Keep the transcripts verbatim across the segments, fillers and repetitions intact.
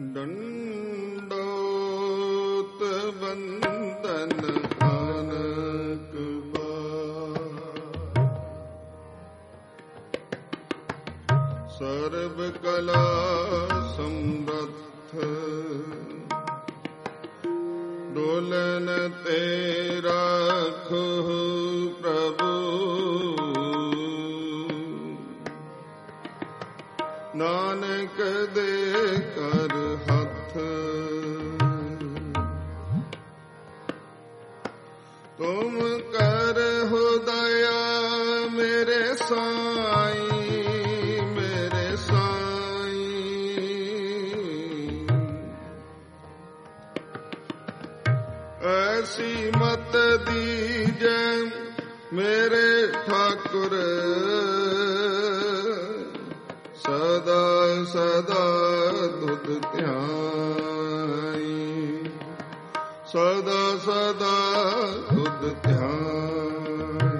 ਡੰਡੋਤ ਬੰਦਨ ਆਨਕ ਬਾਰ, ਸਰਬ ਕਲਾ ਸਮਰੱਥ, ਡੋਲਨ ਤੇ ਰਾਖੋ ਪ੍ਰਭੂ, ਨਾਨਕ ਦੇ ਕਰ ਹੱਥ। ਤੁਮ ਕਰਹੁ ਦਇਆ ਮੇਰੇ ਸਾਈਂ, ਮੇਰੇ ਸਾਈਂ। ਐਸੀ ਮਤ ਦੀਜੈ ਮੇਰੇ ਠਾਕੁਰ, ਸਦਾ ਸਦਾ ਤੁਧ ਧਿਆਈ, ਸਦਾ ਸਦਾ ਤੁਧ ਧਿਆਈ।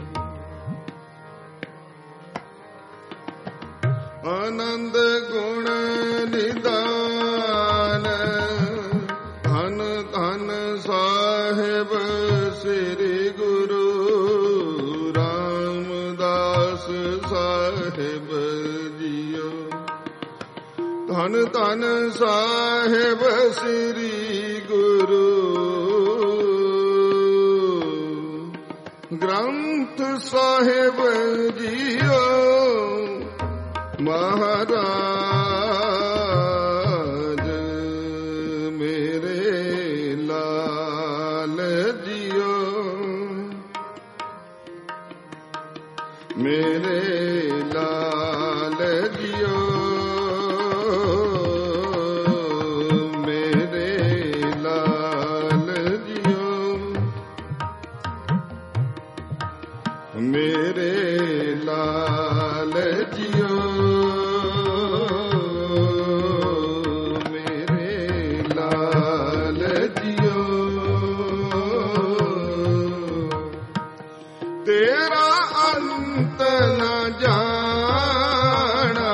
ਆਨੰਦ ਗੁਣ ਨਿਦਾਨ, ਧਨ ਧਨ ਸਾਹਿਬ ਸ੍ਰੀ ਗੁਰੂ ਰਾਮਦਾਸ ਸਾਹਿਬ। ਧਨ ਧਨ ਸਾਹਿਬ ਸ੍ਰੀ ਗੁਰੂ ਗ੍ਰੰਥ ਸਾਹਿਬ ਜੀਓ, ਮਹਾਰਾਜ ਮੇਰੇ ਲਾਲ ਜੀਓ, ਮੇਰੇ ਲਾਲ ਜੀਓ, ਮੇਰੇ ਲਾਲ ਜੀਓ, ਮੇਰੇ ਲਾਲ ਜੀਓ। ਤੇਰਾ ਅੰਤ ਨਾ ਜਾਣਾ,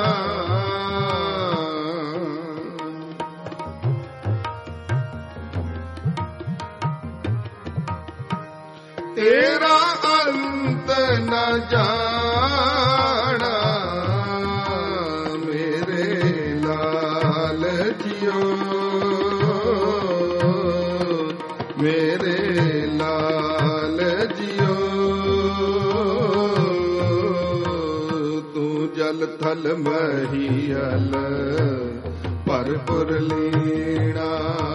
ਤੇਰਾ ਅੰਤ ਨਾ ਜਾਣਾ, ਮੇਰੇ ਲਾਲ ਜੀਓ, ਮੇਰੇ ਲਾਲ ਜੀਓ। ਤੂੰ ਜਲ ਥਲ ਮਹੀਅਲ ਭਰਪੁਰ ਲੀਣਾ,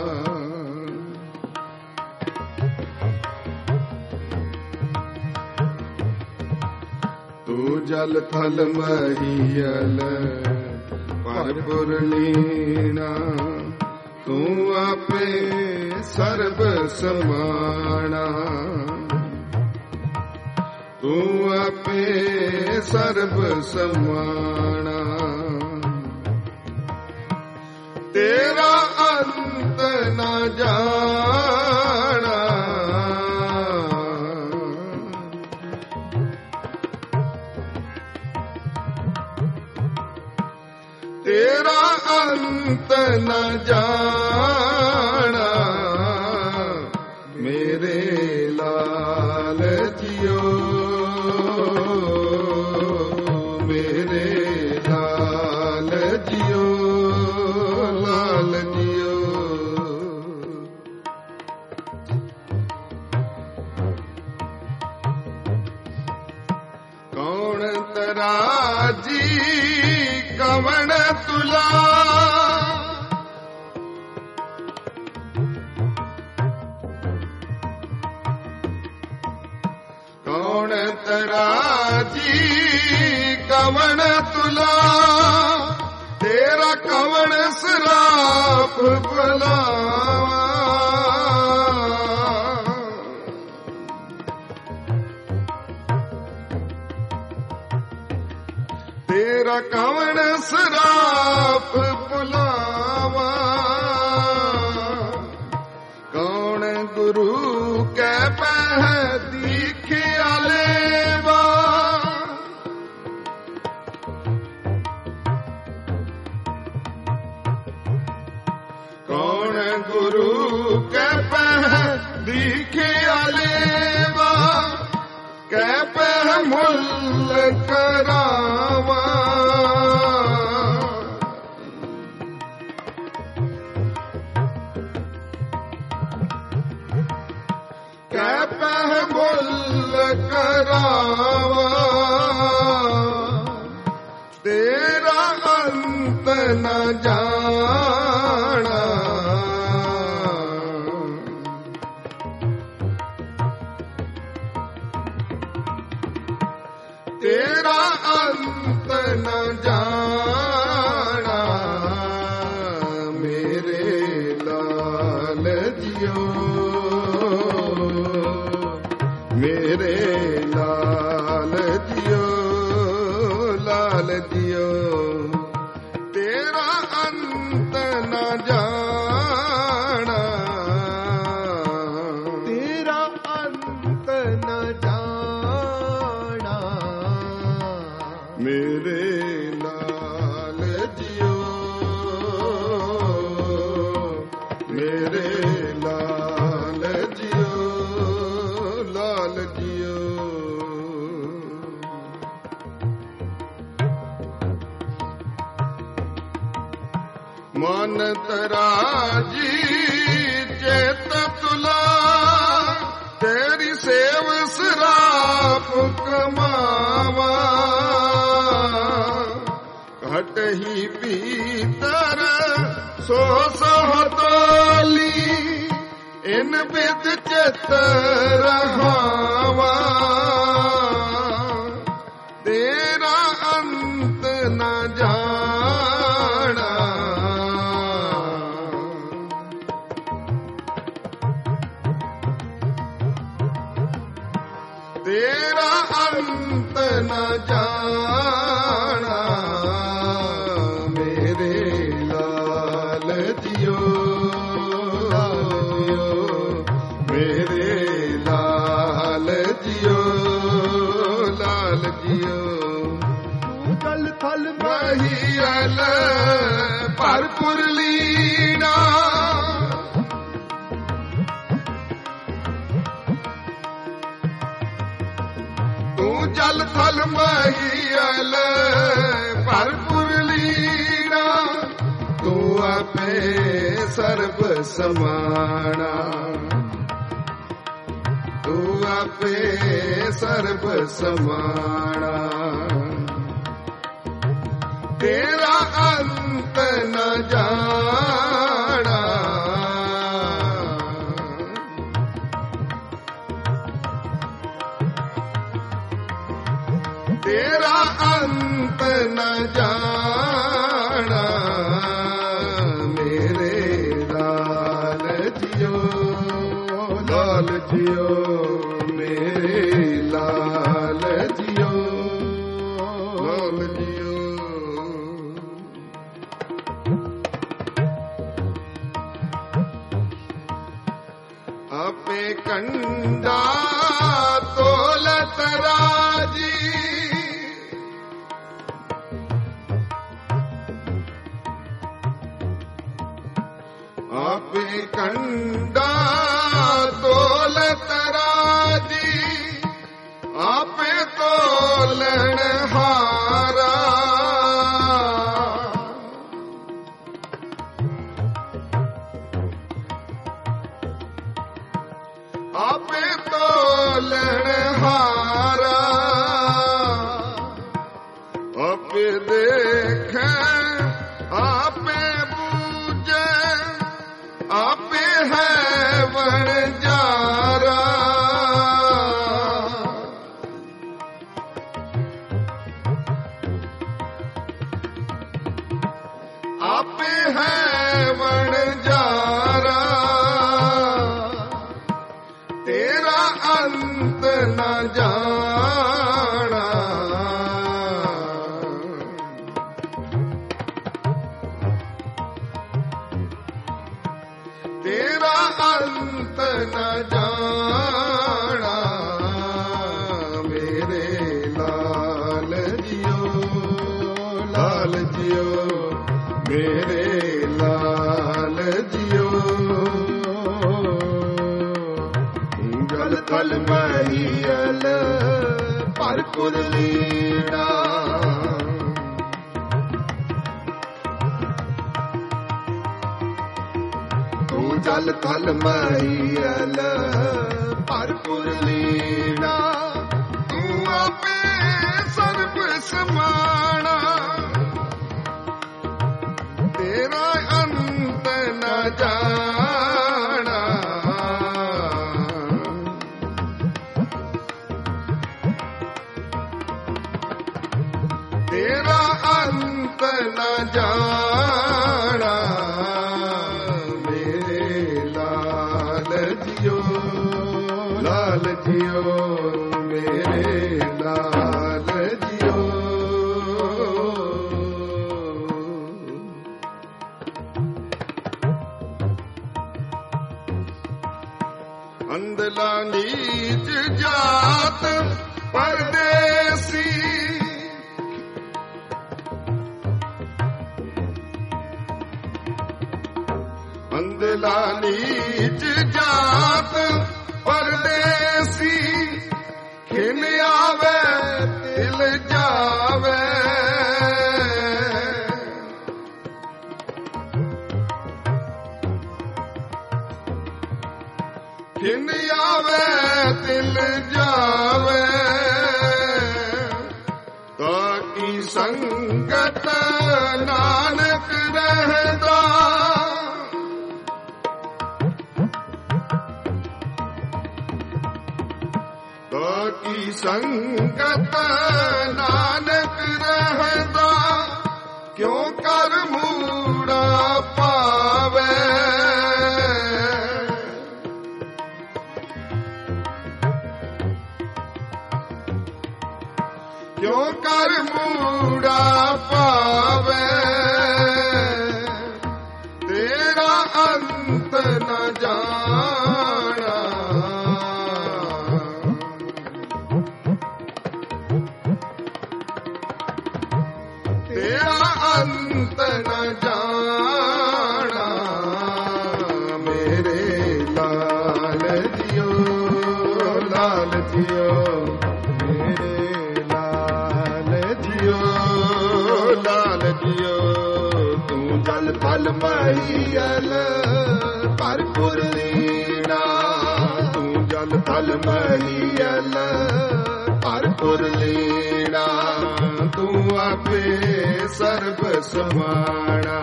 ਤੂੰ ਜਲ ਥਲ ਮਹੀਅਲ ਭਰਪੁਰ ਲੀਣਾ। ਤੂੰ ਆਪੇ ਸਰਬ ਸਮਾਣਾ, ਤੂੰ ਆਪੇ ਸਰਬ ਸਮਾਣਾ। ਤੇਰਾ ਅੰਤ ਨਾ ਜਾਣਾ, ਤੇਰਾ ਅੰਤ ਨਾ ਜਾਣਾ, ਮੇਰੇ ਲਾਲ ਜੀਓ, ਮੇਰੇ ਲਾਲ ਜੀਓ, ਲਾਲ ਜੀਓ। ਕੌਣ ਤਰਾਜੀ ਕਵਣ ਤੁਲਾ, ਕੌਣ ਤਰਾਜੀ ਕਵਣ ਤੁਲਾ, ਤੇਰਾ ਕਵਣ ਸਰਾਪ ਭੁਲਾਵਾ। ਤੇਰਾ ਕਵਣ ਸਰਾਪ ਭੁਲਾਵਾ। ਕੌਣ ਗੁਰੂ ਕੈ ਪਹਿ ਦੀਖਿਆ ਲੇਵਾ, कै पह दीखिया लेवा, कै पह मुल करावा। कै पह मुल करावा, तेरा अंत न जाना। तेरा अंत न जाना, मेरे लाल जियो, मेरे लाल जियो, लाल जियो। तेरा अंत न जाना, तेरा अंत न जाना, मेरे लाल जियो, मेरे लाल जियो, लाल जियो। मन तराजी चेत तुला, तेरी सेव सराप कमावा। घट ही पीतर सो सहतोली, इन बिद चित रहावा। तेरा अंत न जाना, तेरा अंत न जाना, मेरे लाल जियो, लाल जियो, मेरे लाल जियो, लाल जियो। जल थल महियल भरपुर लीना, तू जल थल महियल भरपुर लीना, तू आपे सर्व समाना, तू आपे सर्व समाना। तेरा अंत न जाना, तेरा अंत न जाना, मेरे लाल जियो, लाल जियो, मेरे लाल जियो, लाल जियो। आपे कंडा तोल तराजी, आपे कंडा तोल तराजी, आपे तोलन हारा। आपे तोलन हारा, आपे देख आपे बूझे, आपे है वणजारा। आपे है वणजारा, तेरा अंत न जाना, तेरा अंत न जाना, मेरे लाल जियो, लाल जियो, मेरे लाल जियो, ਥਲ ਮਹੀਲ ਭਰਪੁਰ ਲੀਣਾ। ਤੂੰ ਜਲ ਥਲ ਮਹੀਲ ਭਰਪੁਰ ਲੀਣਾ। ਤੂੰ ਆਪੇ ਸਰਬ ਸਮਾਣਾ, ਤੇਰਾ ਅੰਤ ਨ ਜਾਣਾ। ਤੇਰਾ ਅੰਤ ਨ ਜਾਣਾ। ਮੇਰੇ ਲਾਲ ਜੀਓ, ਲਾਲ ਜੀਓ, ਮੇਰੇ ਲਾਲ ਜੀਓ। ਅੰਧਲਾ ਨੀਚ ਜਾਤ ਪਰਦੇਸੀ, ਅੰਧਲਾ ਨੀਚ ਜਾਤ ਪਰਦੇਸੀ। ਖਿਮ ਆਵੇ ਤਿਲ ਜਾਵੇ, ਖਿਮ ਆਵੇ ਤਿਲ ਜਾਵੇ। ਤਾਕੀ ਸੰਗਤ ਨਾਨਕ ਰਹਿਦਾ, ਤਾਕੀ ਸੰਗਤ ਨਾਨਕ ਰਹਿਦਾ। ਕਿਉ ਕਰ ਮੂੜਾ ਪਾਵੇ, ਕਿਉ ਕਰ ਮੂੜਾ ਪਾਵੇ। ਤੇਰਾ ਅੰਤ ਨ ਜਾਣਾ। ਤੇਰਾ ਅੰਤ ਨ ਜਾਣਾ। ਮੇਰੇ ਲਾਲ ਜੀਓ, ਲਾਲ ਜੀਓ, ਮੇਰੇ ਲਾਲ ਜੀਓ, ਲਾਲ ਜੀਓ। ਤੂੰ ਜਲ ਥਲ ਮਹੀਲ ਭਰਪੁਰ ਲੀਣਾ। ਤੂੰ ਜਲ ਥਲ ਮਹੀਲ ਭਰਪੁਰ ਲੀਣਾ। ਤੂੰ ਆਪੇ ਸਰਬ ਸਮਾਣਾ,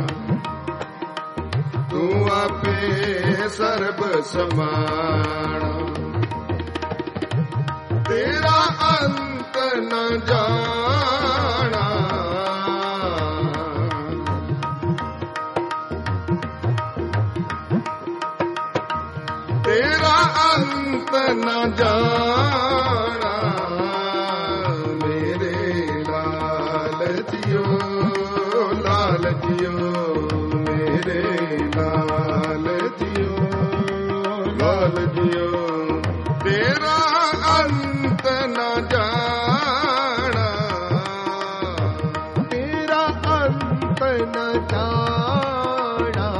ਤੂੰ ਆਪੇ ਸਰਬ ਸਮਾਣਾ। ਤੇਰਾ ਅੰਤ ਨ ਜਾਣਾ। ਤੇਰਾ ਅੰਤ ਨ ਜਾਣਾ। ਮੇਰੇ ਲਾਲ ਜੀਓ, ਲਾਲ ਜੀਓ, ਮੇਰੇ ਲਾਲ ਜੀਓ, ਲਾਲ ਜੀਓ। ਤੇਰਾ ਅੰਤ ਨ ਜਾਣਾ। ਤੇਰਾ ਅੰਤ ਨ ਜਾਣਾ।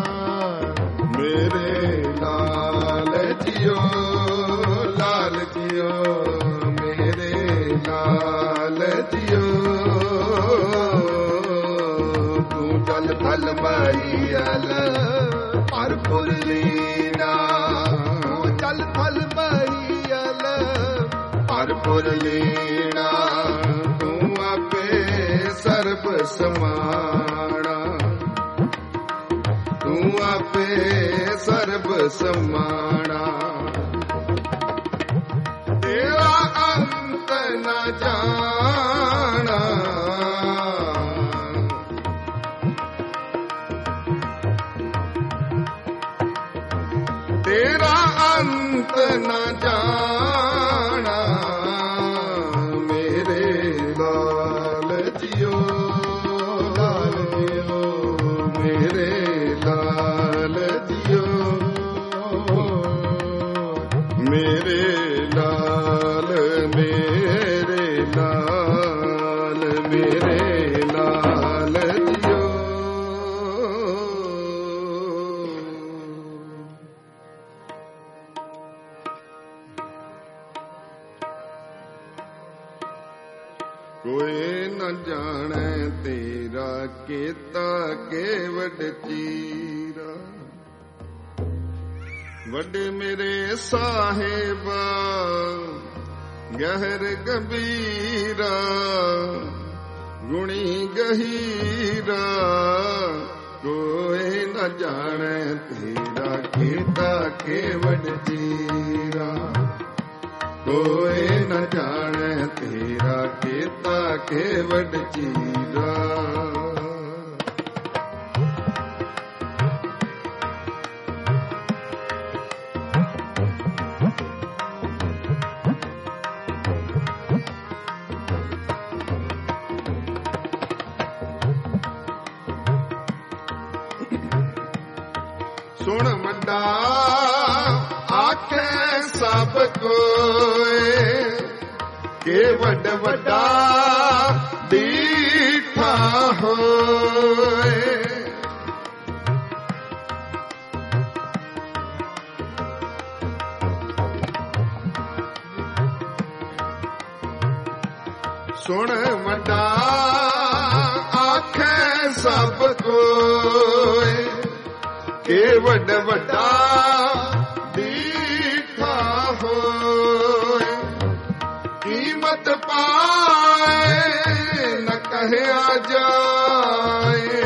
ਮੇਰੇ ਲਾਲ ਜੀਓ, ਲਾਲ ਜੀਓ, ਮੇਰੇ ਲਾਲ ਜੀਓ। ਤੂੰ ਜਲ ਥਲ ਮਹੀਲ ਭਰਪੁਰ ਲੀਣਾ। ਤੂੰ ਜਲ ਥਲ ਮਹੀਲ ਭਰਪੁਰ ਲੀਣਾ। ਤੂੰ ਆਪੇ ਸਰਬ ਸਮਾਣਾ। ਤੂੰ ਆਪੇ ਸਰਬ ਸਮਾਣਾ। ਤੇਰਾ ਅੰਤ ਨ ਜਾਣਾ। ਤੇਰਾ ਅੰਤ ਨ ਜਾਣਾ। ਮੇਰੇ ਲਾਲ ਜੀਓ, ਲਾਲ ਜੀਓ, ਮੇਰੇ ਲਾਲ ਜੀਓ, ਮੇਰੇ ਲਾਲ, ਮੇਰੇ ਲਾਲ, ਮੇਰੇ ਲਾਲ ਜੀਓ। ਕੋਈ ਨ ਜਾਣੈ ਤੇਰਾ ਕੀਤਾ ਕੇਵਡ ਚੀਰਾ। ਵੱਡੇ ਮੇਰੇ ਸਾਹਿਬਾ ਗਹਿਰ ਗੰਭੀਰਾ, ਗੁਣੀ ਗਹੀਰਾ, ਕੋਈ ਨ ਜਾਣੈ ਤੇਰਾ ਕੀਤਾ ਕੇਵਡ ਚੀਰਾ। ਕੋਈ ਨ ਜਾਣੈ ਤੇਰਾ ਕੀਤਾ ਕੇਵਡ ਚੀਰਾ। ਸੁਣ ਵੱਡਾ ਆਖੇ ਸਭ ਕੋਏ, ਕੇ ਵੱਡ ਵੱਡਾ ਦੀਠਾ ਹੋਏ। ਸੁਣ ਵੱਡਾ ਆਖੇ ਸਭ ਕੋਏ, ਕੇ ਵੱਡ ਵੱਡਾ ਦੀਠਾ ਹੋਏ। ਕੀਮਤ ਪਾਏ ਨ ਕਹਿਆ ਜਾਏ,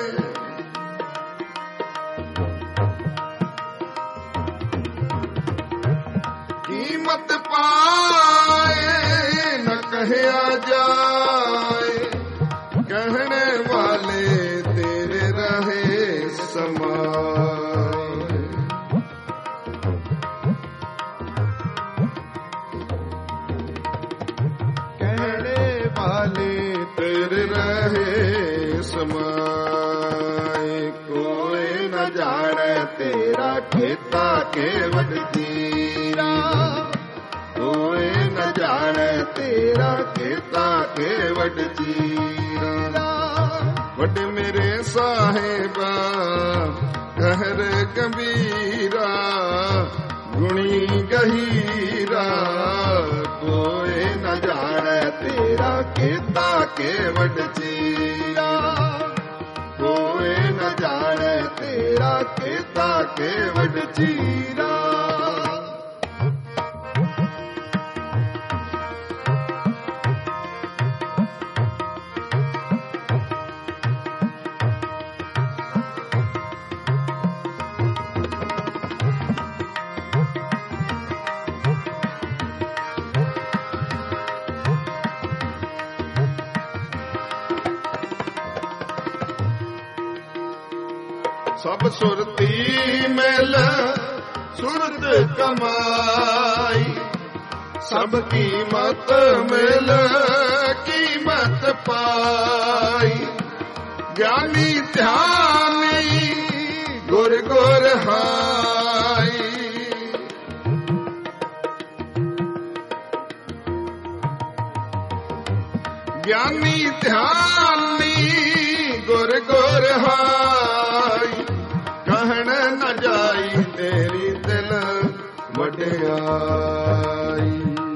ਕੀਮਤ ਪਾਏ ਨ ਕਹਿਆ ਜਾਏ। ਕਹਿਣੇ ਵਾਲੇ ਤੇਰੇ ਰਹੇ ਸਮਾਏ। ਕਹਿਣੇ ਵਾਲੇ ਤੇਰੇ ਰਹੇ ਸਮਾਏ। ਕੋਈ ਨ ਜਾਣੈ ਤੇਰਾ ਕੀਤਾ ਕੇਵਡ ਚੀਰਾ। ਕੋਈ ਨ ਜਾਣੈ ਤੇਰਾ ਕੀਤਾ ਕੇਵਡ ਚੀਰਾ। ਵੱਡੇ ਮੇਰੇ ਸਾਹਿਬਾ ਗਹਿਰ ਗੰਭੀਰਾ, ਗੁਣੀ ਗਹੀਰਾ, ਕੋਈ ਨ ਜਾਣੈ ਤੇਰਾ ਕੀਤਾ ਕੇਵਡ ਚੀਰਾ। ਕੋਈ ਨ ਜਾਣੈ ਤੇਰਾ ਕੀਤਾ ਕੇਵਡ ਚੀਰਾ। ਸਭ ਸੁਰਤੀ ਮਿਲ ਸੁਰਤ ਕਮਾਈ। ਸਭ ਕੀਮਤ ਮਿਲ ਕੀਮਤ ਪਾਈ। ਗਿਆਨੀ ਧਿਆਨੀ ਗੁਰ ਗੁਰ ਹਾਈ। ਗਿਆਨੀ ਧਿਆਨੀ ਗੁਰ ਗੁਰ ਹਾਈ। ਕਹਿਣ ਨ ਜਾਈ ਤੇਰੀ ਦਿਲ ਵਡਿਆਈ।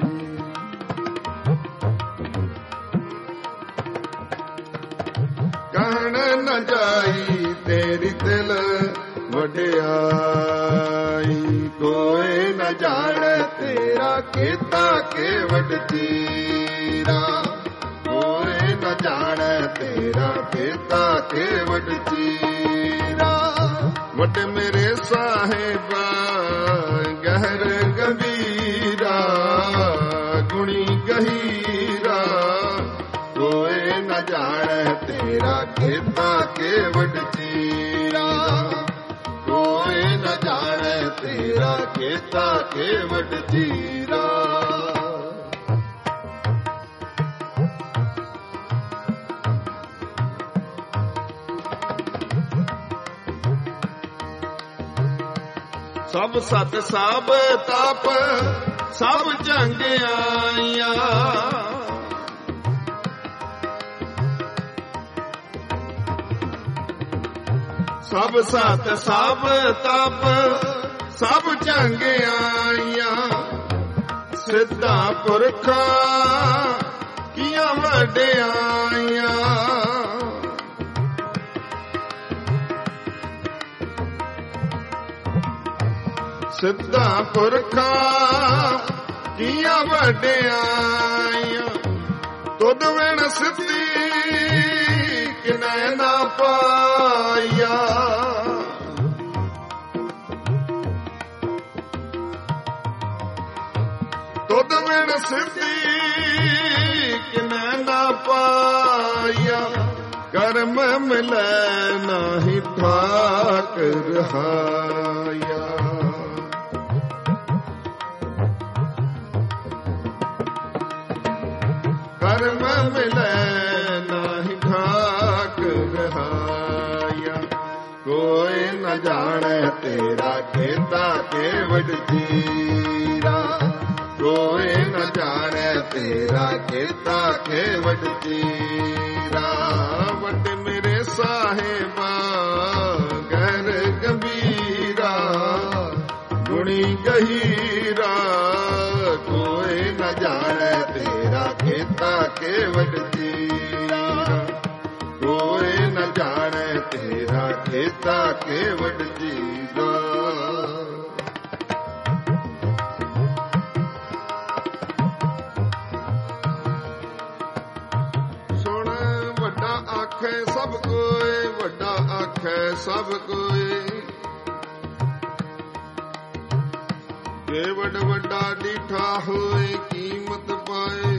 ਕਹਿਣ ਨ ਜਾਈ ਤੇਰੀ ਦਿਲ ਵਡਿਆਈ। ਕੋਈ ਨ ਜਾਣੈ ਤੇਰਾ ਕੀਤਾ ਕੇਵਡ ਚੀਰਾ। ਕੋਈ ਨ ਜਾਣੈ ਤੇਰਾ ਕੀਤਾ ਕੇਵਡ ਚੀਰਾ। ਵੱਡੇ ਮੇਰੇ ਸਾਹਿਬਾ ਗਹਿਰ ਗੰਭੀਰਾ, ਗੁਣੀ ਗਹੀਰਾ, ਕੋਈ ਨ ਜਾਣੈ ਤੇਰਾ ਕੀਤਾ ਕੇਵਡ ਚੀਰਾ। ਕੋਈ ਨ ਜਾਣੈ ਤੇਰਾ ਕੀਤਾ ਕੇਵਡ ਚੀਰਾ। ਸਭ ਸਤ ਸਭ ਤਪ ਸਭ ਚੰਗਿਆਈਆਂ। ਸਭ ਸਤ ਸਭ ਤਪ ਸਭ ਚੰਗਿਆਈਆਂ। ਸਿੱਧਾ ਪੁਰਖਾਂ ਕੀਆਂ ਵਡਿਆਈਆਂ। ਸਿੱਧਾ ਪੁਰਖਾਂ ਕੀਆਂ ਵਡਿਆਈਆਂ। ਤੁਧ ਵਿਣ ਸਿੱਧੀ ਕਿਨੈ ਨਾ ਪਾਈਆ। ਤੁਧ ਵਿਣ ਸਿੱਧੀ ਕਿਨੈ ਨਾ ਪਾਈਆ। ਕਰਮ ਮਿਲੈ ਨਾਹੀ ਠਾਕ ਰਹਾਇਆ। ਕਰਮ ਮਿਲੈ ਨਾਹੀ ਠਾਕ ਰਹਾਇਆ। ਕੋਈ ਨ ਜਾਣੈ ਤੇਰਾ ਕੀਤਾ ਕੇਵਡ ਚੀਰਾ। ਕੋਈ ਨ ਜਾਣੈ ਤੇਰਾ ਕੀਤਾ ਕੇਵਡ ਚੀਰਾ। ਵੱਡੇ ਮੇਰੇ ਸਾਹਿਬਾ ਗਹਿਰ ਗੰਭੀਰਾ। ਗੁਣੀ ਗਹੀਰਾ ਕੋਈ ਨ ਜਾਣੈ ਤੇਰਾ ਕੀਤਾ ਕੇਵਡ ਚੀਰਾ। ਕੋਈ ਨ ਜਾਣੈ ਤੇਰਾ ਕੀਤਾ ਕੇਵਡ ਚੀਰਾ। ਸੁਣ ਵੱਡਾ ਆਖੈ ਸਭ ਕੋਇ। ਵੱਡਾ ਆਖੈ ਸਭ ਕੋਇ। ਕੇਵਡ ਵੱਡਾ ਡੀਠਾ ਹੋਏ ਕੀਮਤ ਪਾਏ।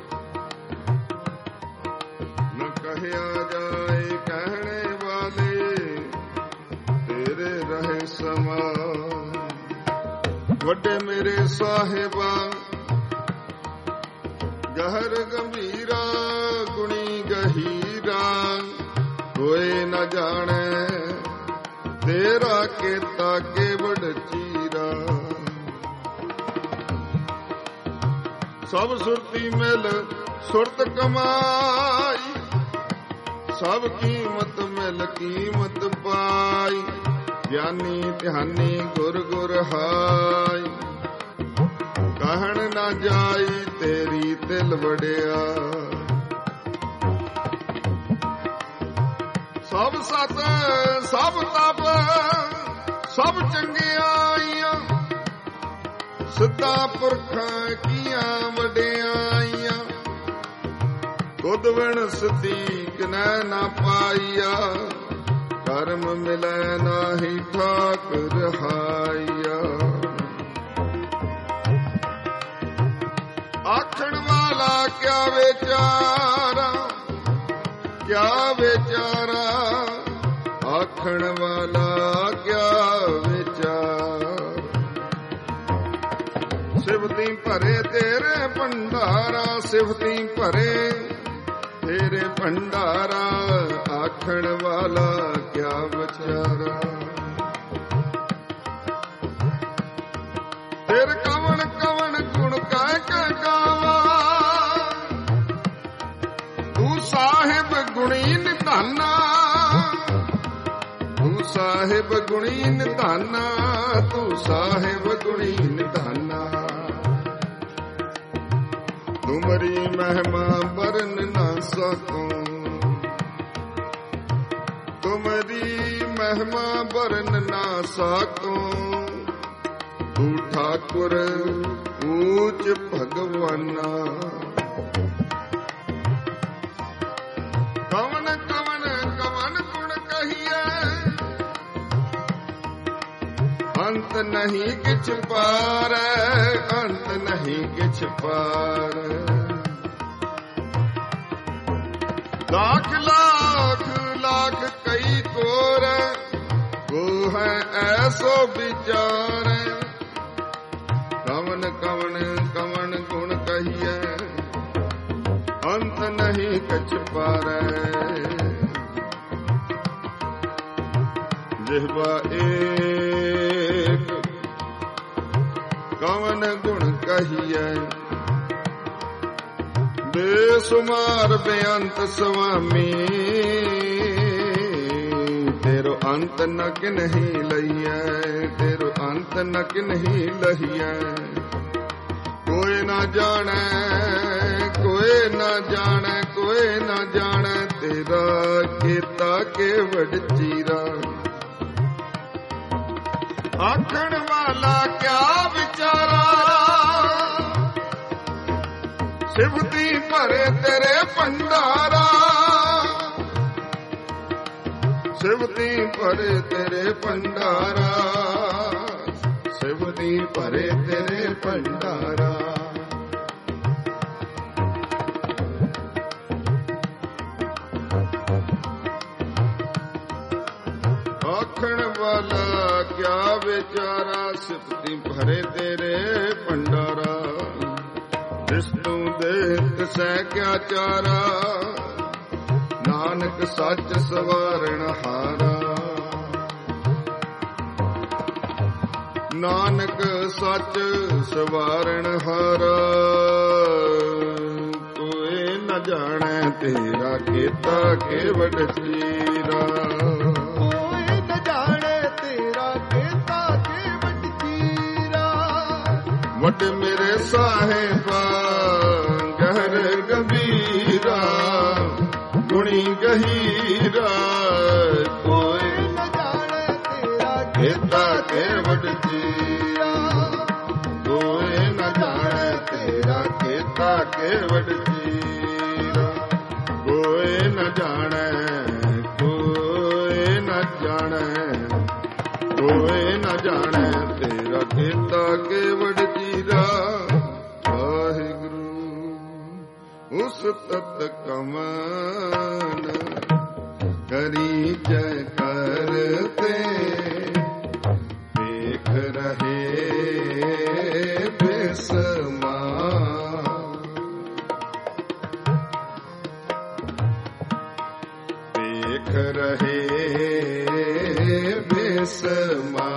ਨ ਕਹਿਆ ਜਾਏ ਕਹਿਣੇ ਵਾਲੇ ਤੇਰੇ ਰਹੇ ਸਮਾ। ਵੱਡੇ ਮੇਰੇ ਸਾਹਿਬਾ ਗਹਿਰ ਗੰਭੀਰਾ। ਗੁਣੀ ਗਹੀਰਾ ਕੋਈ ਨ ਜਾਣੈ ਤੇਰਾ ਕੀਤਾ ਕੇਵਡ ਚੀਰਾ। ਸਭ ਸੁਰਤੀ ਮਿਲ ਸੁਰਤ ਕਮਾਈ। ਸਭ ਕੀਮਤ ਮਿਲ ਕੀਮਤ ਪਾਈ। ਗਿਆਨੀ ਧਿਆਨੀ ਗੁਰ ਗੁਰ ਹਾਈ। ਕਹਿਣ ਨਾ ਜਾਈ ਤੇਰੀ ਤਿਲ ਵੜਿਆ। ਸਭ ਸਤ ਸਭ ਤਪ ਸਭ ਚੰਗਿਆਈਆਂ। ਸਿੱਧਾ ਪੁਰਖਾਂ ਕੀਆਂ ਵਡਿਆਈਆਂ। ਤੁਧ ਵਿਣ ਸਿੱਧੀ ਕਿਨੈ ਨਾ ਪਾਈਆ। ਕਰਮ ਮਿਲੈ ਨਾਹੀ ਠਾਕ ਰਹਾਈਆ। ਆਖਣ ਵਾਲਾ ਕਿਆ ਵਿਚਾਰਾ। ਕਿਆ ਵਿਚਾਰਾ ਆਖਣ ਵਾਲਾ ਕਿਆ ਵਿਚਾਰ। ਸਿਫਤੀ ਭਰੇ ਤੇਰੇ ਭੰਡਾਰਾ। ਸਿਫਤੀ ਭਰੇ ਤੇਰੇ ਭੰਡਾਰਾ ਆਖਣ ਵਾਲਾ ਕਿਆ ਵਿਚਾਰਾ। ਤੇਰੇ ਕਵਣ ਕਵਣ ਗੁਣ ਕਹਿ ਕੇ ਗਾਵਾ। ਤੂੰ ਸਾਹਿਬ ਗੁਣੀ ਨਿਧਾਨਾ। ਤੂੰ ਸਾਹਿਬ ਗੁਣੀ ਨਿਧਾਨਾ। ਤੂੰ ਸਾਹਿਬ ਗੁਣੀ ਨਿਧਾਨਾ। ਤੁਮਰੀ ਮਹਿਮਾ ਵਰਨ ਨਾ ਸਕੂੰ। ਤੁਮਰੀ ਮਹਿਮਾ ਵਰਨ ਨਾ ਸਕੂੰ। ਤੂੰ ਠਾਕੁਰ ਊਚ ਭਗਵਾਨਾ। ਕਵਨ ਕਵਨ ਕਵਨ ਗੁਣ ਕਹੀਐ। ਅੰਤ ਨਹੀਂ ਕਿਛ ਪਾਰੈ। ਅੰਤ ਨਹੀਂ ਕਿਛ ਪਾਰੈ। ਲੱਖ ਲੱਖ ਲੱਖ ਕਈ ਕੋਰ। ਕੋ ਹੈ ਐਸੋ ਵਿਚਾਰੈ। ਕਵਨ ਕਵਨ ਕਵਨ ਗੁਣ ਕਹੀਐ। ਅੰਤ ਨਹੀਂ ਕਿਛ ਪਾਰੈ। ਜਿਹਵਾ ਏਕ ਕਵਨ ਗੁਣ ਕਹੀਐ। ਬੇਸੁਮਾਰ ਬੇਅੰਤ ਸੁਆਮੀ। ਤੇਰੋ ਅੰਤ ਨਕ ਨਹੀਂ ਲਈਐ। ਤੇਰੋ ਅੰਤ ਨਕ ਨਹੀਂ ਲਹੀਐ। ਕੋਈ ਨਾ ਜਾਣੈ ਕੋਈ कोई न जाने कोई न जाने तेरा कीता केवट चीरा। आखण वाला क्या विचारा सिवती भरे तेरे भंडारा। सिवती भरे तेरे भंडारा सिवती भरे तेरे भंडारा। आखण वाला क्या बेचारा सिवती भरे तेरे भंडारा। जिस तू देत सै क्या चारा नानक सच सवारण हारा। नानक सच सवारण हारा। कोई न जाने तेरा कीता केवट चीरा। कोई न जाने तेरा कीता केवट चीरा। वट मेरे साहेबा गहर गंभीरा गुणी गहीरा। कोई न जाने तेरा कीता केवट चीरा। कोई न जाने तेरा कीता केवट चीरा। कोई न जाने कोई न जाने कोई न जाने तेरा कीता केवट चीरा। वाहिगुरु उस तत कमन करी जय करते देख रहे बेसमा। देख रहे बेसमा।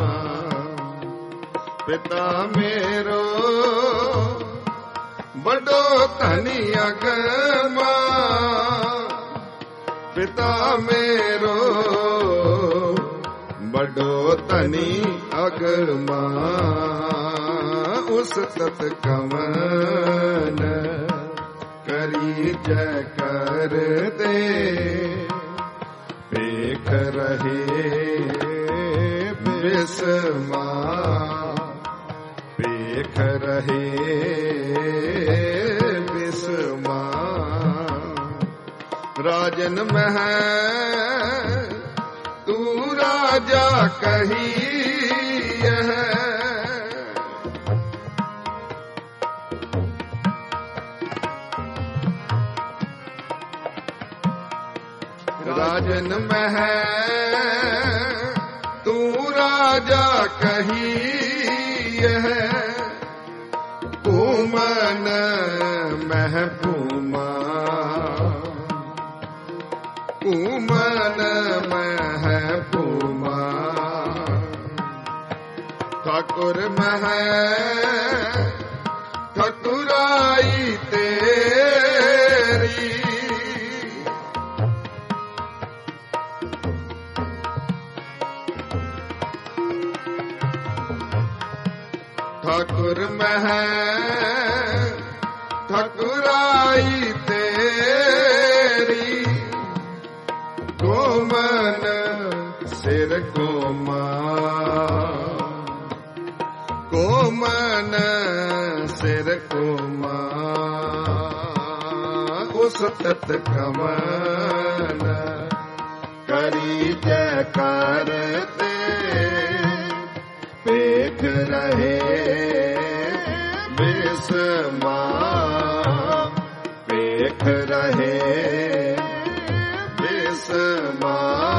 पिता मेरो बड़ो धनी अगमा। पिता मेरो बड़ो धनी अगमा। उस तत कमन करी जय कर दे देख रहे बेसमा। देख रहे बेसमा। राजन मह तू राजा कही है। राजन मह तू राजा कही है। पूमन मह पूमा पूमन मह पूमा। ठाकुर मह ठकुराई तेरी। ठाकुर मह ठकुराई तेरी। कोमन सिर कोमा कोमन सिर कोमा। उस तत कमन करी जय करते देख रहे बेसमा। देख रहे बेसमा।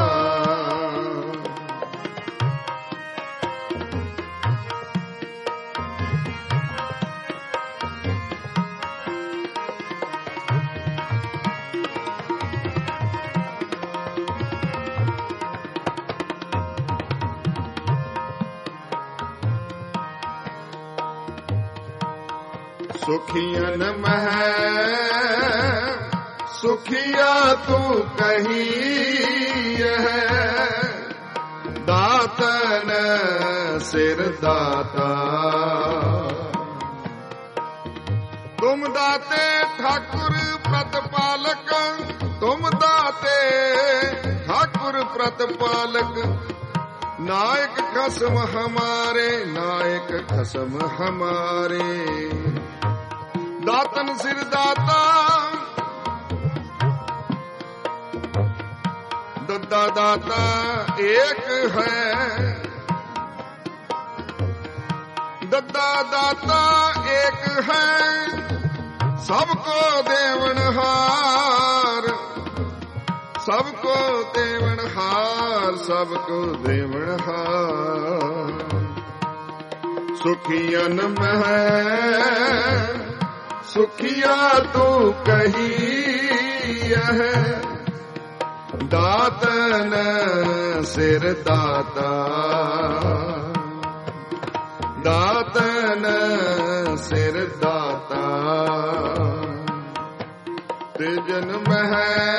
सुखियन मह सुखिया तू कही है। दातन सिर दाता तुम तुम दाते ठाकुर प्रतिपालक, तुम दाते ठाकुर प्रतिपालक, नायक खसम हमारे, नायक खसम हमारे। दातन सिर दाता, दद्दा दाता एक है, दद्दा दाता एक है, सबको देवनहार, सबको देवनहार, सबको देवनहार। सुखियन में सुखिया तू कही है, दातन सिर दाता, दातन सिर दाता। तेजन में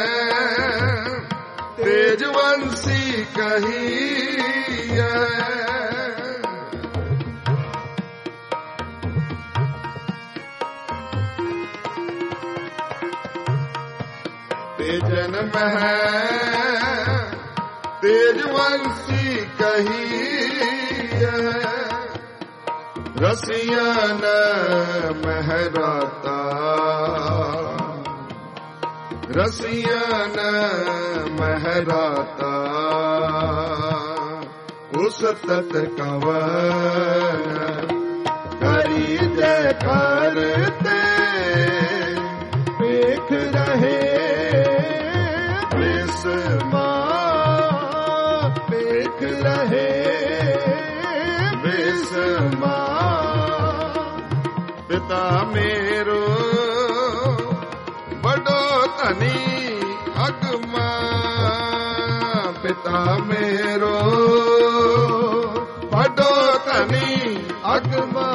तेजवंशी कही है, तेजन में तेजवंशी कही है, रसियन महराता, रसियन महराता। उस तत कंवन करी जय करते, देख रहे विस्मा, देख रहे विस्मा। पिता मेरो बड़ो धनी अगमा, पिता मेरो बड़ो धनी अगमा,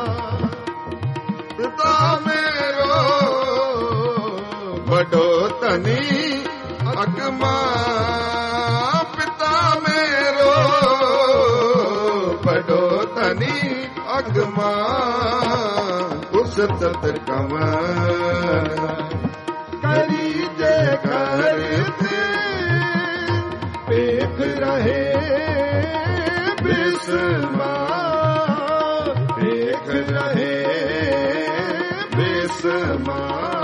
पिता मेरो बड़ो धनी अगमा, पिता मेरो बड़ो धनी अगमा। उस तत कंवन करी जय करते, देख रहे विस्मा, देख रहे विस्मा।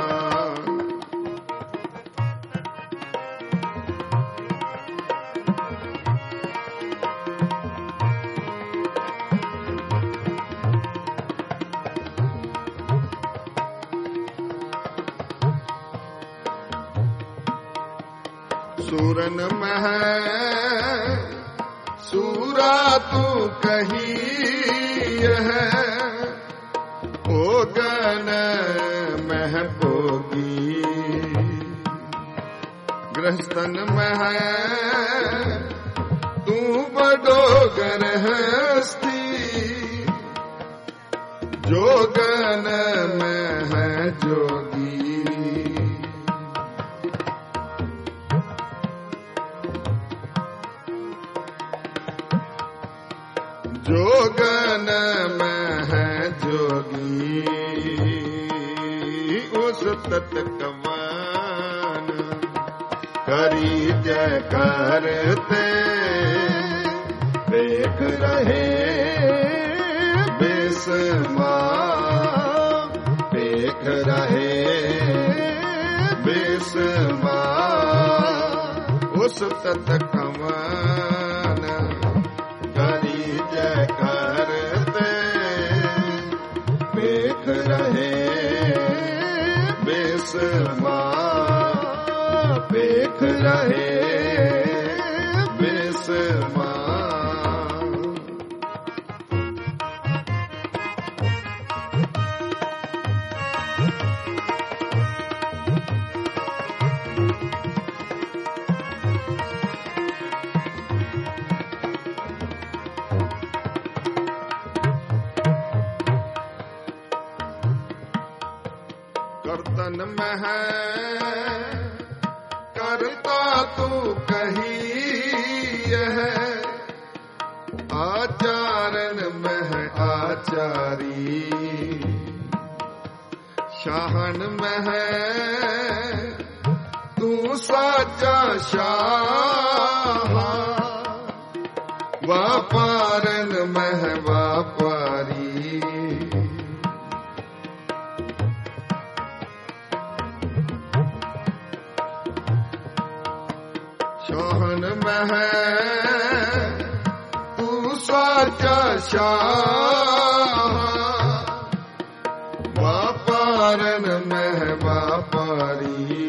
सूरन मह सूरा तू कही है, ओ गन मह भोगी। गृहस्थन मह तू बड़ो गृहस्थी, जोगन मह जोगी। जोगन में है जोगी, उस तत कंवन करी जय करते, देख रहे विस्मा, देख रहे विस्मा। उस तत कंवन करी जय करते, देख रहे विस्मा, देख रहे विस्मा। कर्तन में करता तू कही है, आचारण में आचारी। ਸ਼ਾਹਨ ਮਹਿ ਤੂੰ ਸਾਚਾ ਸ਼ਾਹ, ਵਾਪਾਰਨ ਮਹਿ ਵਾਪਾਰੀ। ਸ਼ਾਹਨ ਮਹਿ ਤੂੰ ਸਾਚਾ ਸ਼ਾਹ, ਵਾਪਾਰਨ ਮਹਿ ਵਾਪਾਰੀ।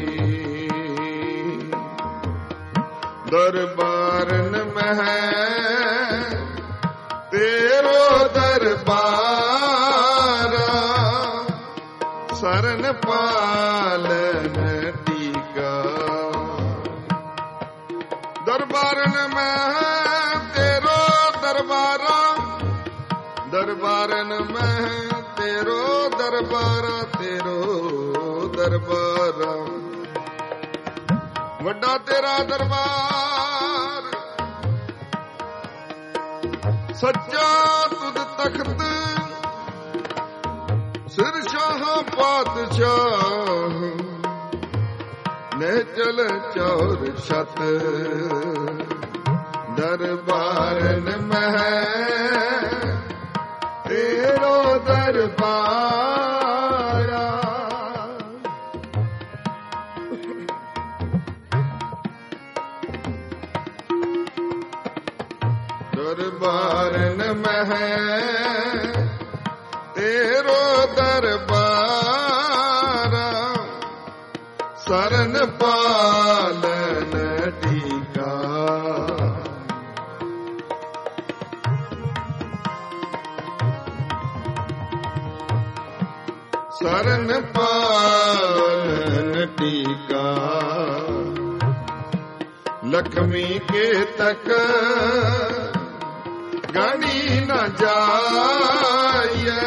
ਦਰਬਾਰਨ ਮਹਿ ਤੇਰੋ ਦਰਬਾਰ, ਸਰਨ ਪਾਲਨ ਟੀਕਾ। ਦਰਬਾਰਨ ਮਹਿ ਤੇਰੋ ਦਰਬਾਰਾ, ਦਰਬਾਰਨ ਮਹਿ ਤੇਰੋ ਦਰਬਾਰਾ, ਤੇਰੋ ਦਰਬਾਰਾ। ਵੱਡਾ ਤੇਰਾ ਦਰਬਾਰ, ਸੱਚਾ ਤੁਧ ਤਖਤ, ਸਿਰ ਸ਼ਾਹ ਪਾਤਸ਼ਾਹ, ਨਿਹਚਲ ਚੌਰ ਛਤ। ਦਰਬਾਰਨ ਮਹਿ ਤੇਰੋ ਦਰਬਾਰਾ, ਦਰਬਾਰਨ ਮਹਿ ਤੇਰੋ ਦਰਬਾਰਾ, ਸਰਨ ਪਾਲਨ ਟੀਕਾ। ਸਰਨ ਪਾਲਨ ਟੀਕਾ। ਲਖਮੀ ਕੇ ਤਕ ਗਣੀ ਨ ਜਾਈਐ,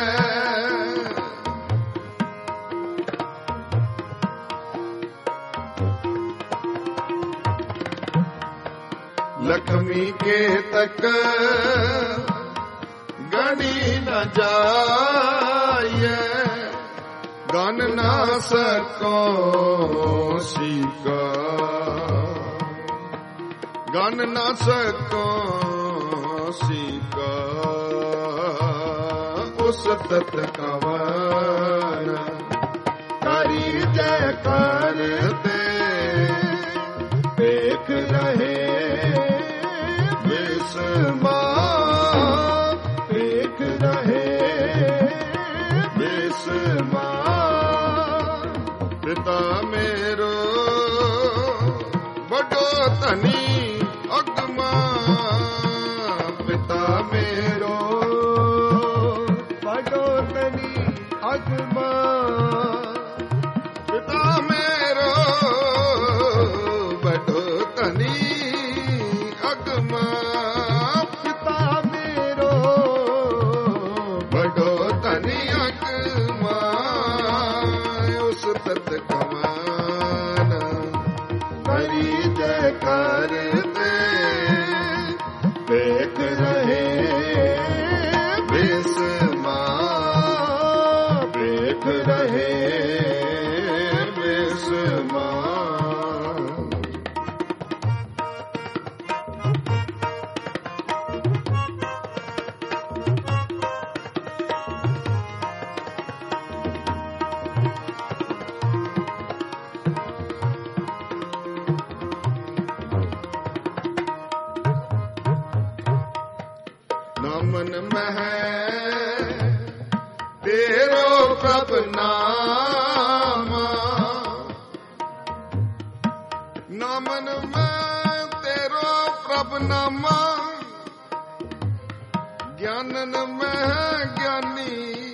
ਲਖਮੀ ਕੇ ਤਕ ਗਣੀ ਨ ਜਾਈਐ, ਗਨ ਨਾ ਸਕੋ ਸੀਕਾ। ਗਨ ਨਾ ਸਕੋ ਸੀਕਾ, ਉਸ ਤਤ ਕਵਨ ਕਰੀ ਜੈ ਕਰਤੇ। ਦੇਖ ਰਹੇ ਬਿਸਮਾ, ਦੇਖ ਰਹੇ ਬਿਸਮਾ। ਪਿਤਾ ਮੇਰੋ ਵੱਡੋ ਧਨੀ ਅਗਮਾ, ਪਿਤਾ ਮੇਰੋ ਵੱਡੋ ਧਨੀ ਅਗਮਾ। ਪਿਤਾ ਮੇਰੋ ਵੱਡੋ ਧਨੀ ਅਗਮਾ, ਪਿਤਾ ਮੇਰੋ ਵੱਡੋ ਧਨੀ ਅਗਮਾ। ਉਸ ਤਤ ਕਮਾਨ ਕਰੀ ਜੈ ਕਰਤੇ। ਦੇਖ ਰਹੇ ਬਿਸਮਾ, ਦੇਖ ਰਹੇ ਬਿਸਮਾ। ਨਾਮਨ ਮਹਿ ਤੇਰੋ ਪ੍ਰਭ ਨਾਮਾ, ਨਾਮਨ ਮਹਿ ਤੇਰੋ ਪ੍ਰਭ ਨਾਮਾ। ਗਿਆਨਨ ਮਹਿ ਗਿਆਨੀ,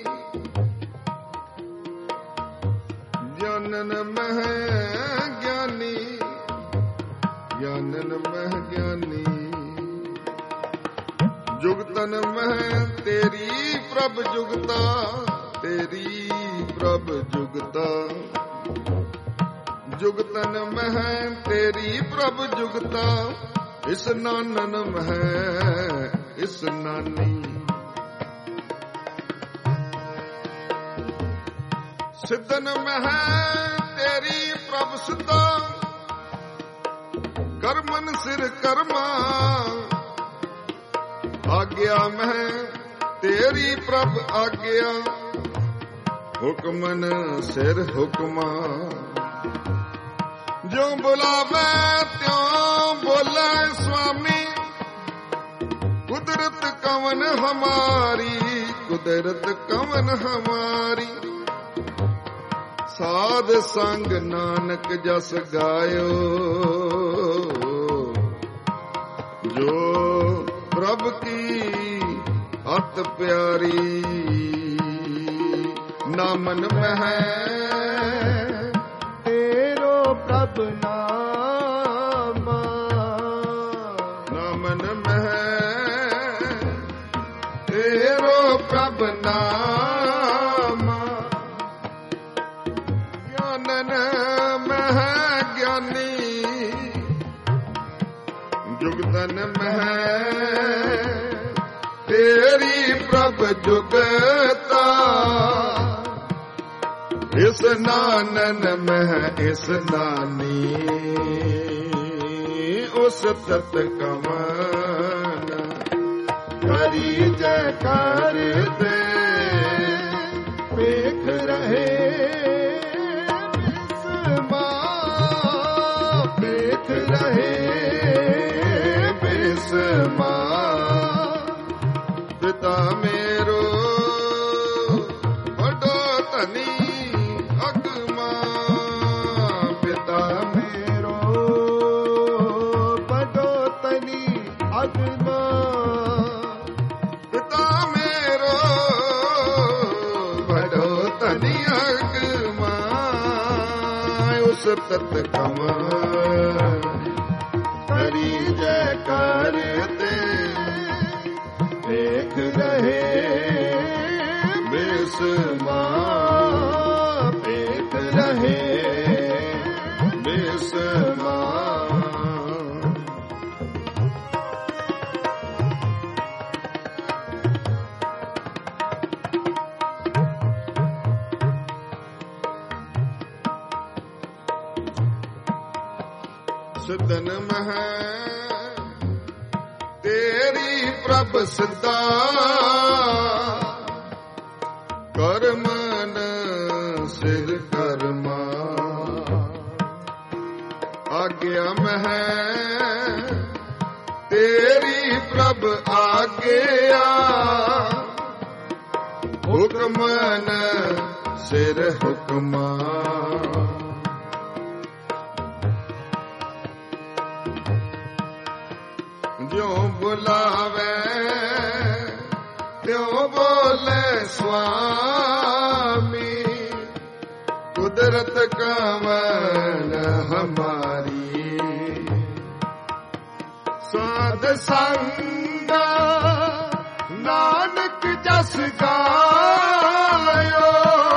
ਗਿਆਨਨ ਮਹਿ ਗਿਆਨੀ, ਗਿਆਨਨ ਮਹਿ ਗਿਆਨੀ। ਜੁਗਤਨ ਮਹਿ ਤੇਰੀ ਪ੍ਰਭ ਜੁਗਤਾ, ਤੇਰੀ ਪ੍ਰਭ ਜੁਗਤਾ। ਜੁਗਤਨ ਮਹਿ ਤੇਰੀ ਪ੍ਰਭ ਜੁਗਤਾ। ਇਸ ਨਾਨਨ ਮਹਿ ਇਸ ਨਾਨੀ। ਸਿੱਧਨ ਮਹਿ ਤੇਰੀ ਪ੍ਰਭ ਸਿੱਧਾ, ਕਰਮਨ ਸਿਰ ਕਰਮਾ। ਆਗਿਆ ਮਹਿ ਤੇਰੀ ਪ੍ਰਭ ਆਗਿਆ, ਹੁਕਮਨ ਸਿਰ ਹੁਕਮਾ। ਜੋ ਬੁਲਾਵੇ ਤਿਉ ਬੋਲੇ ਸੁਆਮੀ, ਕੁਦਰਤ ਕਵਨ ਹਮਾਰੀ, ਕੁਦਰਤ ਕਵਨ ਹਮਾਰੀ। ਸਾਧ ਸੰਗ ਨਾਨਕ ਜਸ ਗਾਇਓ, ਜੋ ਪ੍ਰਭ ਕੀ ਅਤ ਪਿਆਰੀ। ਨਾਮਨ ਮਹਿ ਤੇਰੋ ਪ੍ਰਭ ਨਾਮਾ, ਨਾਮਨ ਮਹਿ ਤੇਰੋ ਪ੍ਰਭ ਨਾਮਾ। ਗਿਆਨਨ ਮਹਿ ਗਿਆਨੀ, ਜੁਗਤਨ ਮਹਿ ਤੇਰੀ ਪ੍ਰਭ ਜੁਗਤਾ। ਇਸ ਨਾਨਨ ਮਹਿ ਇਸ ਨਾਨੀ, ਉਸ ਤਤ ਕਮਨ। ਕਰੀ ਜੈਕਾਰ ਤੇ ਵੇਖ ਰਹੇ ਬਿਸਮਾ, ਵੇਖ ਰਹੇ ਬਿਸਮਾ। ਪਿਤਾ ਮੇਰੋ ਵੱਡੋ ਧਨੀ ਅਗਮਾ, ਪਿਤਾ ਮੇਰੋ ਵੱਡੋ ਧਨੀ ਅਗਮਾ। ਪਿਤਾ ਮੇਰੋ ਵੱਡੋ ਧਨੀ ਅਗਮਾ। ਉਸ ਤਤ ਕਮਨ ਕਰੀ ਜੈਕਾਰ ਤੇ ਵੇਖ ਰਹੇ ਬਿਸਮਾ, ਵੇਖ ਰਹੇ ਬਿਸਮਾ। ਸਿੱਧਨ ਮਹਿ ਤੇਰੀ ਪ੍ਰਭ ਸਿੱਧਾ, ਕਰਮਨ ਸਿਰ ਕਰਮਾ। ਆਗਿਆ ਮਹਿ ਤੇਰੀ ਪ੍ਰਭ ਆਗਿਆ, ਹੁਕਮਨ ਸਿਰ ਹੁਕਮਾ। ਜਿਉ ਬੁਲਾਵੇ ਤਿਉ ਬੋਲੇ ਸੁਆਮੀ, ਕੁਦਰਤ ਕਵਨ ਹਮਾਰੀ। ਸਾਧ ਸੰਗ ਨਾਨਕ ਜਸ ਗਾਇਓ,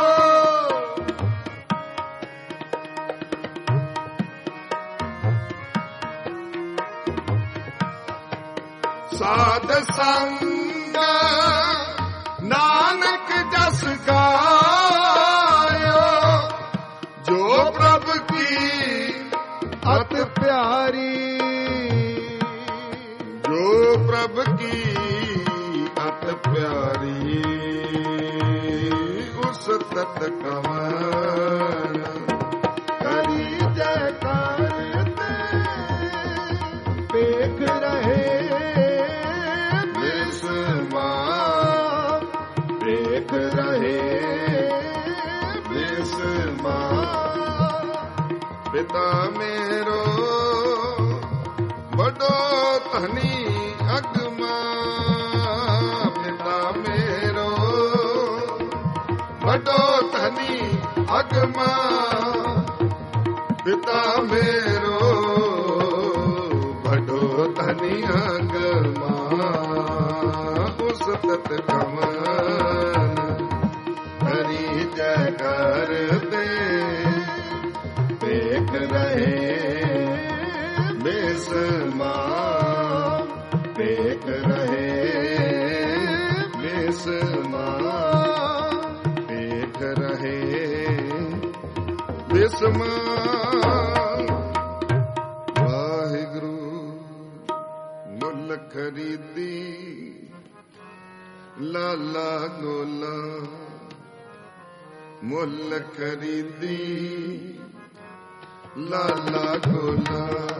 ਸਾਧ ਸੰਗ ਨਾਨਕ ਜਸ ਗਾਇਓ। ਜੋ ਪ੍ਰਭ ਕੀ ਅਤ ਪਿਆਰੀ, ਜੋ ਪ੍ਰਭ ਕੀ ਅਤ ਪਿਆਰੀ। ਉਸ ਤਤ ਕਮਨ ਕਰੀ ਜੈਕਾਰ ਤੇ ਵੇਖ ਰਹੇ ਬਿਸਮਾ, ਵੇਖ ਰਹੇ ਬਿਸਮਾ। ਪਿਤਾ ਮੇਰੋ ਵੱਡੋ ਧਨੀ ਅਗਮਾ, ਪਿਤਾ ਮੇਰੋ ਵੱਡੋ ਧਨੀ ਅਗਮਾ। ਪਿਤਾ ਮੇਰੋ ਵੱਡੋ ਧਨੀ ਅਗਮਾ। ਉਸ ਤਤ ਕਮਨ ਕਰੀ ਜੈਕਾਰ ਤੇ ਵੇਖ ਰਹੇ ਬਿਸਮਾ, ਵੇਖ ਰਹੇ ਬਿਸਮਾ। ਵੇਖ ਰਹੇ ਜਿਸਮ ਵਾਹਿਗੁਰੂ ਮੁੱਲ ਖਰੀਦੀ ਲਾਲਾ ਗੋਲਾ ਮੁੱਲ ਖਰੀਦੀ ਲਾਲਾ ਗੋਲਾ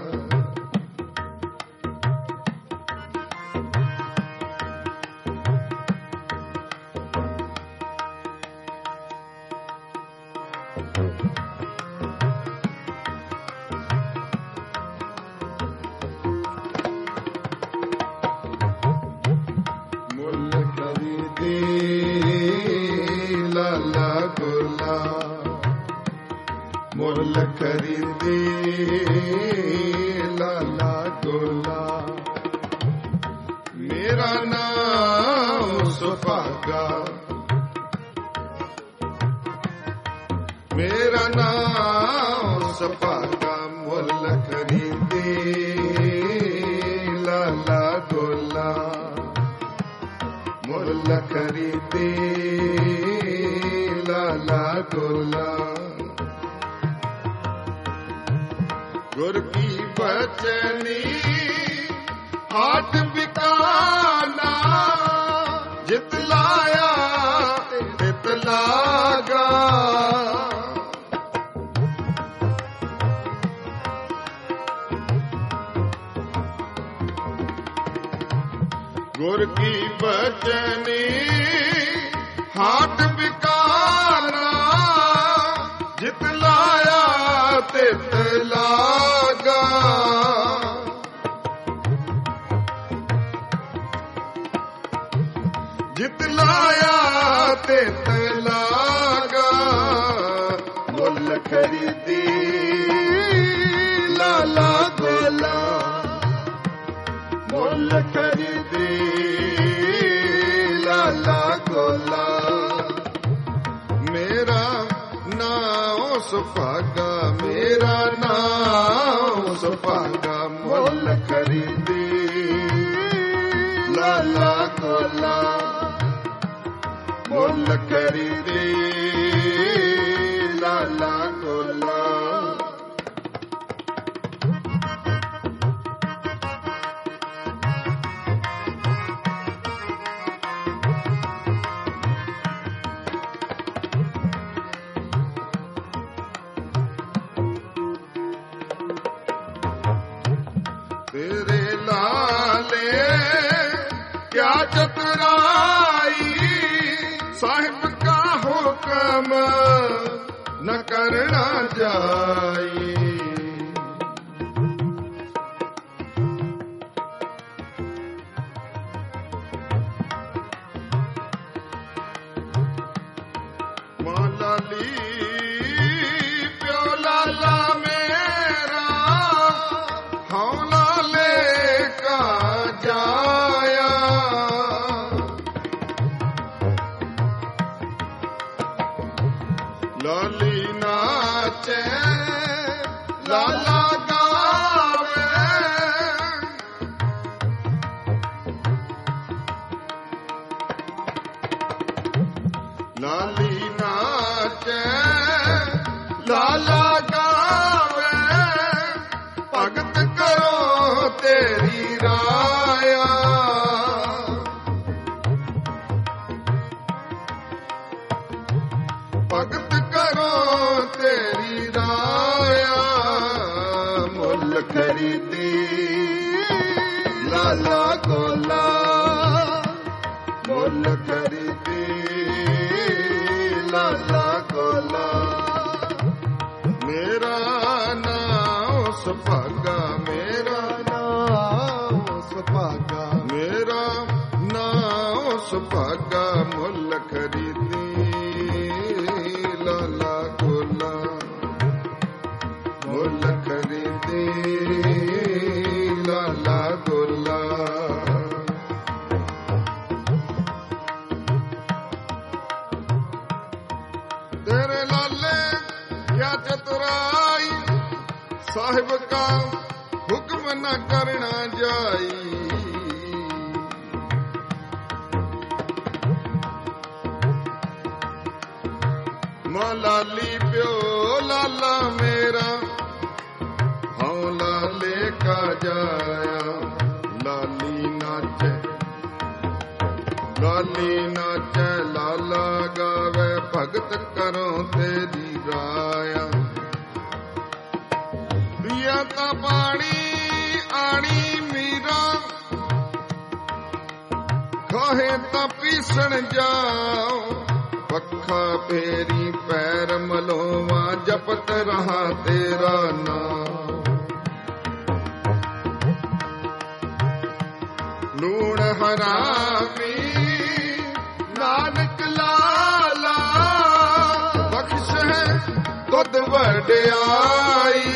ਮੁੱਲ ਖਰੀਦੀ ਲਾਲਾ ਗੋਲਾ ਮੇਰਾ ਨਾਮ ਸੁਭਾਗਾ ਮੇਰਾ ਨਾਮ ਸੁਭਾਗਾ ਮੁੱਲ ਖਰੀਦੀ ਲਾਲਾ ਗੋਲਾ ਮੁੱਲ ਖਰੀਦੀ ਲਾਲਾ ਗੋਲਾ ਗੁਰ ਕੀ ਬਚਨੀ ਹਾਟ ਬਿਕਾਨਾ ਜਿਤ ਲਾਇਆ ਤਿਤ ਲਾਗਾ ਗੁਰ ਕੀ ਬਚਨੀ ਹਾਟ ਬਿਕਾਨਾ ਜਿਤ ਲਾਇਆ ਤਿਤ ਲਾਗਾ ਜਿਤ ਲਾਇਆ ਤਿਤ ਲਾਗਾ ਮੁੱਲ ਖਰੀਦੀ ਲਾਲਾ ਗੋਲਾ ਮੁੱਲ ਖਰੀਦੀ ਲਾਲਾ ਗੋਲਾ ਮੇਰਾ ਨਾਮ ਸੁਭਾਗਾ ਮੇਰਾ ਨਾਮ ਸੁਭਾਗਾ ਮੁੱਲ ਖਰੀਦੀ ਲਾਲਾ ਗੋਲਾ ਮੁੱਲ ਖਰੀਦੀ ਲਾਲਾ ਗੋਲਾ ਤੇਰੇ ਲਾਲੇ ਕਿਆ ਚਤੁਰਾਈ ਸਾਹਿਬ ਕਾ ਹੁਕਮ ਨ ਕਰਨਾ ਜਾਈ ਮਾਂ ਲਾਲੀ ਪਿਓ ਲਾਲਾ ਮੇਰਾ ਹੌਲਾ ਜਾਇਆ ਲਾਲੀ ਨਾਚੇ ਲਾਲਾ ਗਾਵੇ ਲਾਲੀ ਨਾਚੇ ਲਾਲਾ ਗਾਵੇ ਭਗਤ ਕਰੋ ਤੇਰੀ ਰਾਇਆ ਭਗਤ ਕਰੋ ਤੇਰੀ ਰਾਇਆ ਮੁੱਲ ਖਰੀਦੀ ਲਾਲਾ ਗੋਲਾ ਮੁੱਲ ਖਰੀਦੀ ਲਾਲਾ ਗੋਲਾ ਮੇਰਾ ਨਾਮ ਸੁਭਾਗਾ ਮੇਰਾ ਨਾਮ ਸੁਭਾਗਾ ਮੇਰਾ ਨਾਮ ਸੁਭਾਗਾ ਮੁੱਲ ਖਰੀਦੀ ਲਾਲਾ ਗੋਲਾ ਮੁੱਲ ਖਰੀਦੀ ਲਾਲਾ ਗੋਲਾ ਤੇਰੇ ਲਾਲੇ ਕਿਆ ਚਤੁਰਾਈ ਸਾਹਿਬ ਕਾ ਹੁਕਮ ਨ ਕਰਨਾ ਜਾਈ ਮਾਂ ਲਾਲੀ ਪਿਓ ਲਾਲਾ ਮੇਰਾ, ਹਉ ਲਾਲੇ ਕਾ ਜਾਇਆ। ਲਾਲੀ ਨਾਚੈ ਲਾਲੀ ਨਾਚੈ ਲਾਲਾ ਗਾਵੇ, ਭਗਤ ਕਰੋ ਤੇਰੀ ਰਾਇਆ। ਪਿਆ ਤਾਂ ਪਾਣੀ ਆਣੀ ਮੀਰਾ, ਖਾਹੇ ਤਾਂ ਪੀਸਣ ਜਾਓ। ਪੱਖਾ ਫੇਰੀ ਪੈਰ ਮਲੋਵਾ, ਜਪਤ ਰਹਾ ਤੇਰਾ ਨਾਮ। ਲੂਣ ਹਰਾਮੀ ਨਾਨਕ ਲਾਲਾ, ਬਖਸ਼ ਹੈ ਤੁਧ ਵਡਿਆਈ।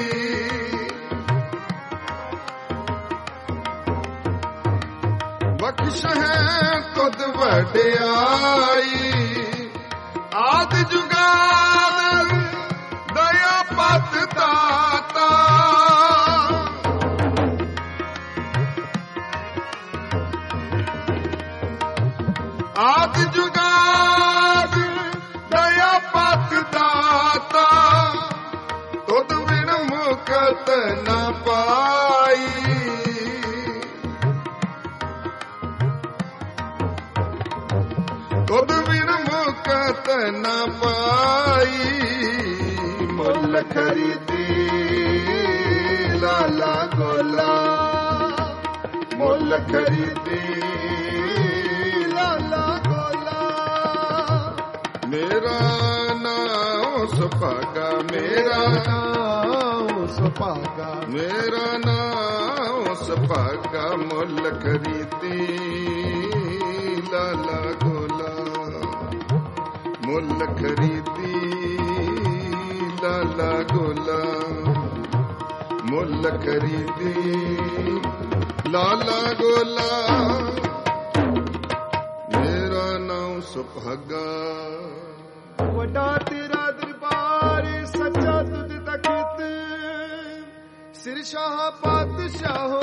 ਬਖਸ਼ ਹੈ ਤੁਧ ਵਡਿਆਈ। ਆਦਿ ਜੁਗਾਦ ਦਇਆ ਪਤ ਦਾਤਾ, ਆਦਿ ਜੁਗਾਦ ਦਇਆ ਪਤ ਦਾਤਾ। ਤੁਧ ਬਿਨ ਮੁਕਤ ਨਾ ਪਾਈ। ਤੁਧ ਬਿਨ ਮੁਕਤ ਨਾ ਪਾਈ। ਮੁੱਲ ਖਰੀਦੀ ਲਾਲਾ ਗੋਲਾ, ਮੁੱਲ ਖਰੀਦੀ ਲਾਲਾ ਗੋਲਾ। ਮੇਰਾ ਨਾਮ ਸੁਭਾਗਾ, ਮੇਰਾ ਨਾਮ ਸੁਭਾਗਾ, ਮੇਰਾ ਨਾਮ ਸੁਭਾਗਾ। ਮੁੱਲ ਖਰੀਦੀ ਲਾਲਾ ਗੋਲਾ, ਮੁੱਲ ਖਰੀਦੀ ਲਾਲਾ ਗੋਲਾ, ਮੁੱਲ ਖਰੀਦੀ ਲਾਲਾ ਗੋਲਾ। ਮੇਰਾ ਨਾਮ ਸੁਭਾਗਾ। ਵੱਡਾ ਤੇਰਾ ਦਰਬਾਰ ਸੱਚਾ ਤੁਧ ਤਖਤ, ਸਿਰ ਸ਼ਾਹ ਪਾਤਸ਼ਾਹੋ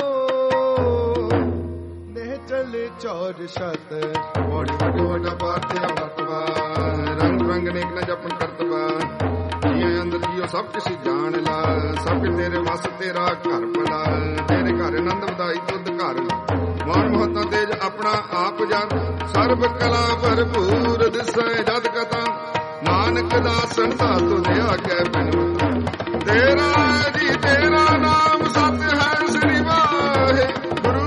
ਨਹਿ ਚਲੇ ਚੌਰ ਛਤ। ਬੋੜੀ ਵੱਡੋ ਵੱਡਾ ਪਾਤਿਆ ਵਟਵਾ, ਰੰਗ ਰੰਗ ਨੇਕ ਨਾ ਜਪਨ ਕਰਤਵਾ। ਜੀਏ ਅੰਦਰ ਜੀਓ ਸਭ ਕਿਸੀ ਜਾਣ ਲਾ, ਸਭ ਤੇਰੇ ਵਸ ਤੇਰਾ ਘਰ ਭਲਾ। ਤੇਰੇ ਘਰ ਆਨੰਦ ਵਧਾਈ ਤੁਧ ਘਰ, ਮਾਣ ਮਹੱਤਾ ਤੇਜ ਆਪਣਾ ਆਪ ਜਨ। ਸਰਬ ਕਲਾ ਭਰਪੂਰ ਦਿਸੈ ਜਦ ਕਥਾ, ਨਾਨਕ ਦਾਸਨ ਦਾ ਤੁਧ ਆਗੈ ਬਿਨ। ਤੇਰਾ ਜੀ ਤੇਰਾ ਨਾਮ ਸਤ ਹੈ, ਸ੍ਰੀ ਵਾਹਿਗੁਰੂ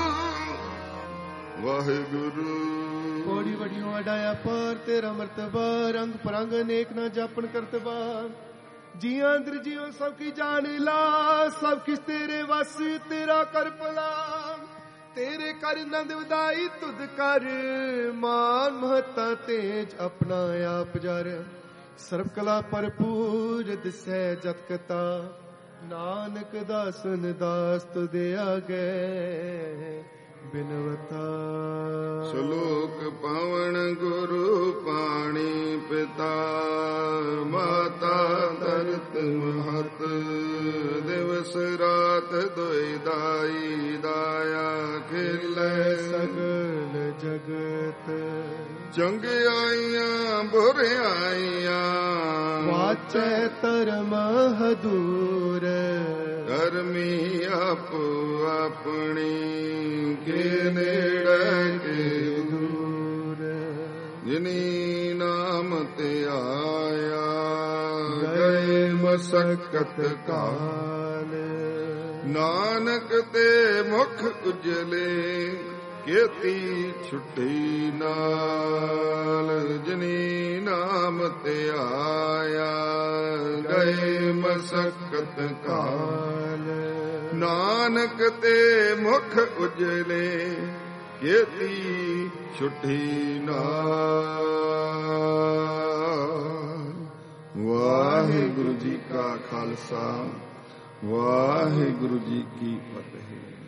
ਵਾਹਿਗੁਰੂ। ਬੋੜੀ ਵਡਿਓ ਅਡਾਇਆ ਪਾਰ ਤੇਰਾ ਮਰਤਬਾ, ਰੰਗ ਪਰੰਗ ਅਨੇਕ ਨਾ ਜਾਪਨ ਕਰਤਬਾ। ਜੀਆਂ ਅੰਦਰ ਜੀਓ ਸਭ ਕੀ ਜਾਣ ਲਾ, ਸਭ ਕਿਸ ਤੇਰੇ ਵਸ ਤੇਰਾ ਕਰ ਭਲਾ। ਤੇਰੇ ਕਰ ਨੰਦ ਵਧਾਈ ਤੁਧ ਕਰ, ਮਾਨ ਮਹੱਤਾ ਤੇਜ ਆਪਣਾ ਆਪ ਜਰ। ਸਰਬ ਕਲਾ ਭਰਪੂਰ ਦਿਸੈ ਜਤ ਕਤਾ, ਨਾਨਕ ਦਾਸਨ ਦਾਸ ਤੁਧ ਆਗੈ ਬਿਨਵਤਾ। ਸ਼ਲੋਕ ਪਾਵਨ ਗੁਰੂ ਪਾਣੀ ਪਿਤਾ, ਮਾਤਾ ਧਰਤ ਮਹਤ। ਦਿਵਸ ਰਾਤ ਦੁਇ ਦਾਈ ਦਾਇਆ, ਖਿਲੈ ਸਗਲ ਜਗਤ। ਚੰਗਿਆਈਆਂ ਬੁਰਿਆਈਆਂ, ਵਾਚੈ ਧਰਮ ਹਦੂਰ। ਕਰਮੀ ਆਪੋ ਆਪਣੀ, ਕੇ ਨੇੜੇ ਕੇ ਦੂਰ। ਜਿਨੀ ਨਾਮ ਤੇ ਆਇਆ, ਗਏ ਮਸਕਤ ਕਾਲ। ਨਾਨਕ ਤੇ ਮੁਖ ਉਜਲੇ, ਕੀਤੀ ਛੁੱਟੀ ਨਾਲ। ਜਿਨੀ ਨਾਮ ਤੇ ਆਇਆ, ਗਏ ਮਸਕਤ ਕਾਲ। ਨਾਨਕ ਤੇ ਮੁਖ ਉਜਲੇ, ਕੀਤੀ ਛੁੱਟੀ ਨਾਲ। ਵਾਹਿਗੁਰੂ ਜੀ ਕਾ ਖਾਲਸਾ, ਵਾਹਿਗੁਰੂ ਜੀ ਕੀ ਫਤਿਹ।